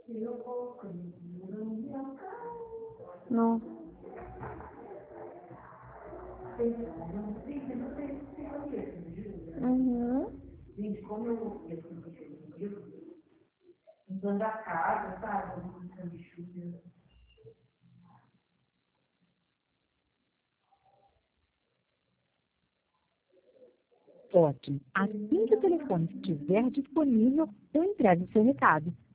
Não. Uhum. Gente, como eu ia limpando a casa, sabe? Sanduíche. Ótimo. Assim que o telefone estiver disponível, eu entrego o seu recado.